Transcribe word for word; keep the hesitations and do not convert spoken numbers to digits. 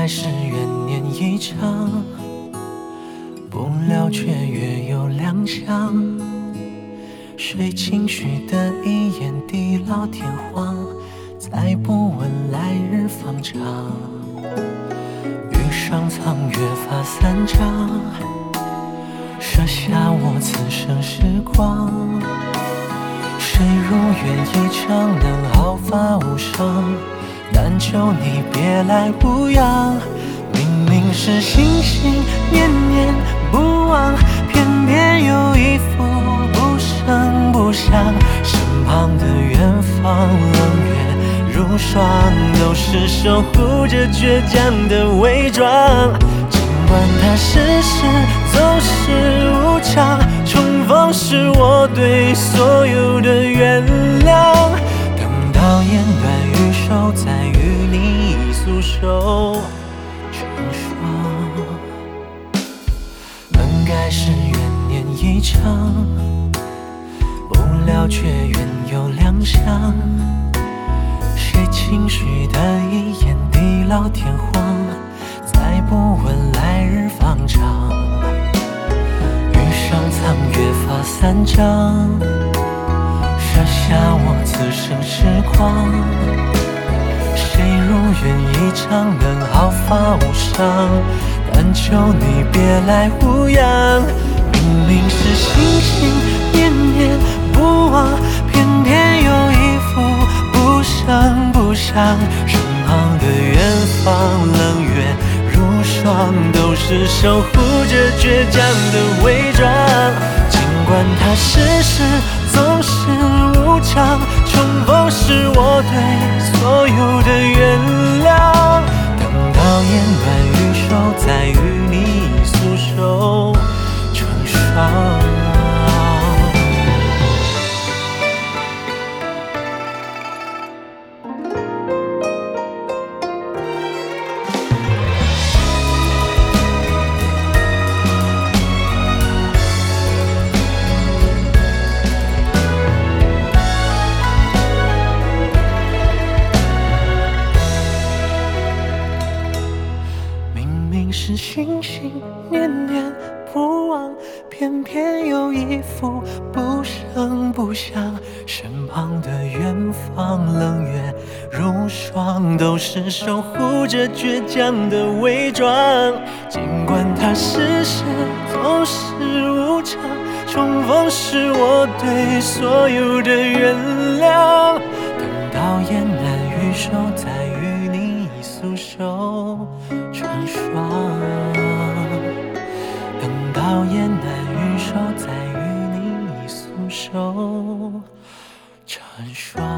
该是缘念一场，不料却月有两相。谁轻许的一眼地老天荒，再不问来日方长。遇上苍月发三丈，舍下我此生时光。谁如愿以偿能毫发无伤，但求你别来无恙。明明是心心念念不忘，偏偏有一副不声不响。身旁的远方冷月如霜，都是守护着倔强的伪装。尽管它世事总是无常，重逢是我对所有的原谅。等到烟断欲收，再与你诉说成双。本该是缘念一场，不料却缘有两相。谁轻许的一眼地老天荒，再不问来日方长。遇上苍月发三丈，舍下我此生时光。谁如愿以偿能毫发无伤，但求你别来无恙。明明是心心念念不忘，偏偏有一副不声不响。身旁的远方冷月如霜，都是守护着倔强的伪装。尽管它世事总是无常，重逢是我对所有的原谅。等到烟断欲收，再与你诉说成双。是心心念念不忘，偏偏有一副不声不响。身旁的远方冷月如霜，都是守护着倔强的伪装。尽管它世事总是无常，重逢是我对所有的原谅。等到烟淡欲收，再与你诉说成双。等到烟淡欲收，再与你诉说成双。